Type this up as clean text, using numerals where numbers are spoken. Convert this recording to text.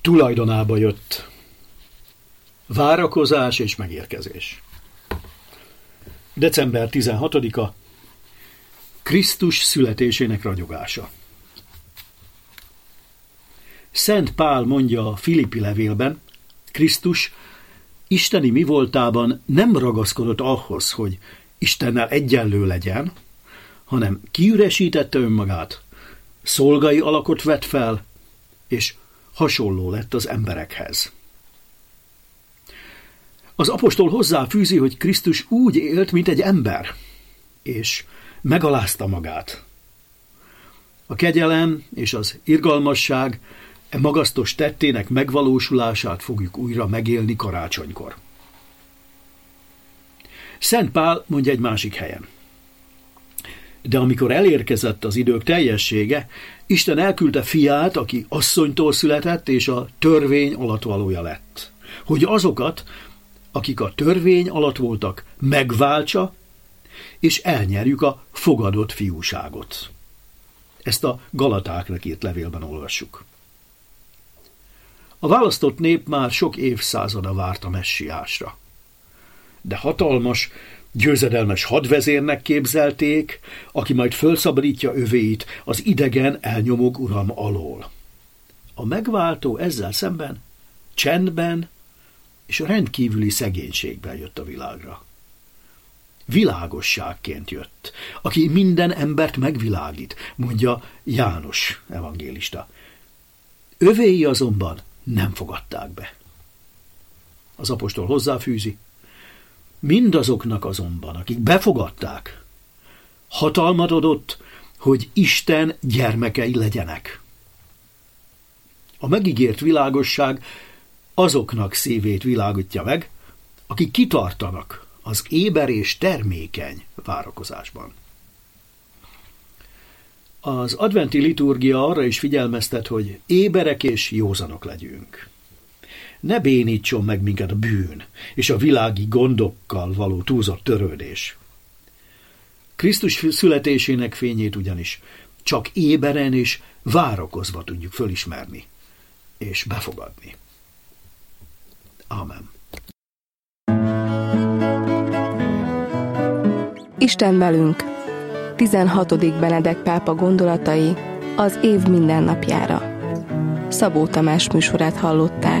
tulajdonába jött. Várakozás és megérkezés. December 16-a. Krisztus születésének ragyogása. Szent Pál mondja a Filippi levélben, Krisztus isteni mivoltában nem ragaszkodott ahhoz, hogy Istennel egyenlő legyen, hanem kiüresítette önmagát, szolgai alakot vett fel, és hasonló lett az emberekhez. Az apostol hozzáfűzi, hogy Krisztus úgy élt, mint egy ember, és megalázta magát. A kegyelem és az irgalmasság magasztos tettének megvalósulását fogjuk újra megélni karácsonykor. Szent Pál mondja egy másik helyen. De amikor elérkezett az idők teljessége, Isten elküldte fiát, aki asszonytól született, és a törvény alattvalója lett, hogy azokat, akik a törvény alatt voltak, megváltsa, és elnyerjük a fogadott fiúságot. Ezt a Galatáknak írt levélben olvassuk. A választott nép már sok évszázada várt a messiásra. De hatalmas, győzedelmes hadvezérnek képzelték, aki majd fölszabadítja övéit az idegen elnyomók uralma alól. A megváltó ezzel szemben csendben és rendkívüli szegénységben jött a világra. Világosságként jött, aki minden embert megvilágít, mondja János evangélista. Övéi azonban nem fogadták be. Az apostol hozzáfűzi, mindazoknak azonban, akik befogadták, hatalmat adott, hogy Isten gyermekei legyenek. A megígért világosság azoknak szívét világítja meg, akik kitartanak az éber és termékeny várakozásban. Az adventi liturgia arra is figyelmeztet, hogy éberek és józanok legyünk. Ne bénítson meg minket a bűn és a világi gondokkal való túlzott törődés. Krisztus születésének fényét ugyanis csak éberen és várakozva tudjuk fölismerni és befogadni. Ámen. Isten velünk. 16. Benedek pápa gondolatai az év mindennapjára. Szabó Tamás műsorát hallották.